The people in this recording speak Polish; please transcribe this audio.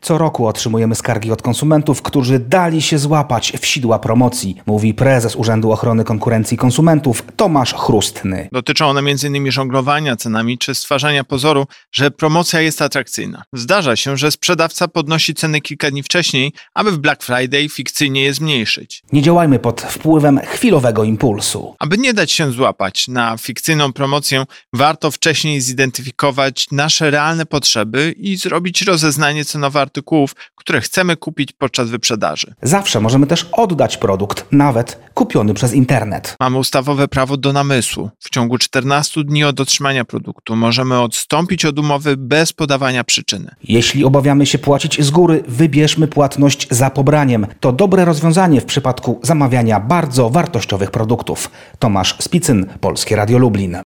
Co roku otrzymujemy skargi od konsumentów, którzy dali się złapać w sidła promocji, mówi prezes Urzędu Ochrony Konkurencji i Konsumentów Tomasz Chrustny. Dotyczą one m.in. żonglowania cenami czy stwarzania pozoru, że promocja jest atrakcyjna. Zdarza się, że sprzedawca podnosi ceny kilka dni wcześniej, aby w Black Friday fikcyjnie je zmniejszyć. Nie działajmy pod wpływem chwilowego impulsu. Aby nie dać się złapać na fikcyjną promocję, warto wcześniej zidentyfikować nasze realne potrzeby i zrobić rozeznanie cenowe artykułów, które chcemy kupić podczas wyprzedaży. Zawsze możemy też oddać produkt, nawet kupiony przez internet. Mamy ustawowe prawo do namysłu. W ciągu 14 dni od otrzymania produktu możemy odstąpić od umowy bez podawania przyczyny. Jeśli obawiamy się płacić z góry, wybierzmy płatność za pobraniem. To dobre rozwiązanie w przypadku zamawiania bardzo wartościowych produktów. Tomasz Spicyn, Polskie Radio Lublin.